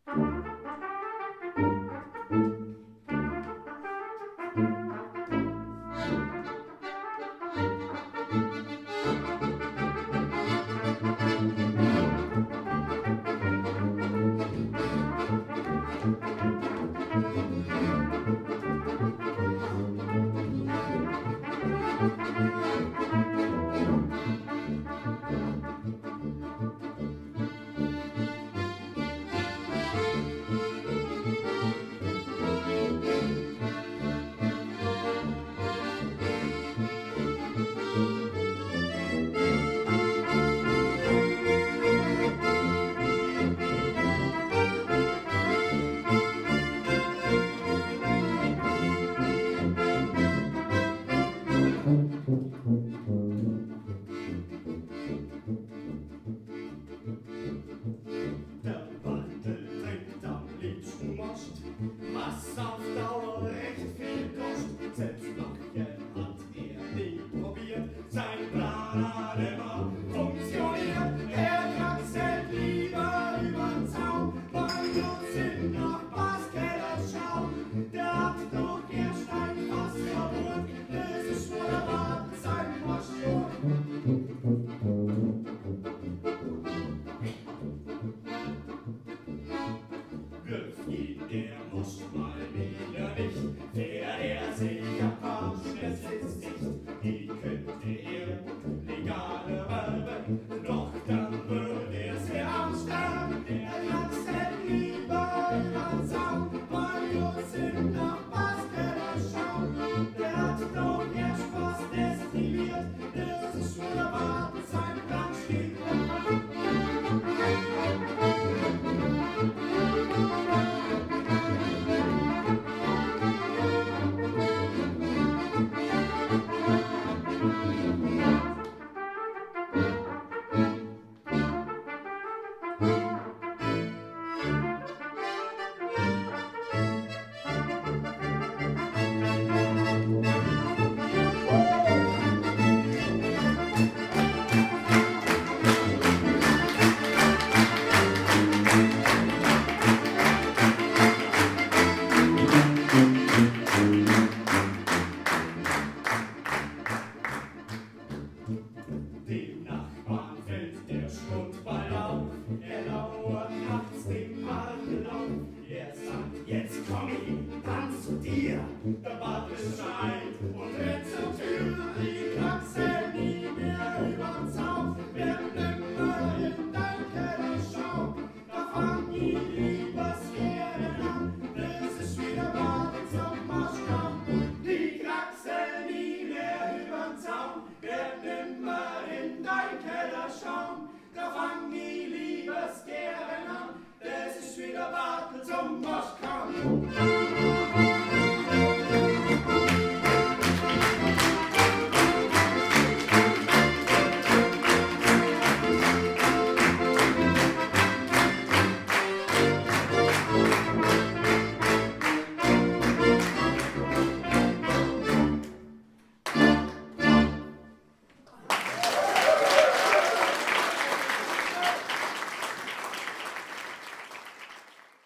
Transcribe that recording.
Der Wandel trinkt am liebsten Most, was auf Dauer recht viel kostet. Selbst noch hat er nie probiert, sein Plan hat immer funktioniert. Er kraxelt lieber übern Zaun, weil uns in Nachbarskeller schauen. Der hat doch erst ein Fass verwirrt, das ist wohl erwartet sein Maschur. Wirf ihn, der muss mal wieder nicht, fährt er sich am Arsch, es ist nicht, die könnte er legale werben, doch dann würde er sehr aussterben. Der kraxelt lieber übern Zaun, weil uns im Nachbarskeller schauen. Der hat doch erst was destilliert, das ist wohl erwartet sein Plan steht. Dem Nachbarn fällt der Schrotball auf, er lauert nachts dem Mann auf. Er sagt, jetzt komm ich, dann zu dir, der Bad ist ein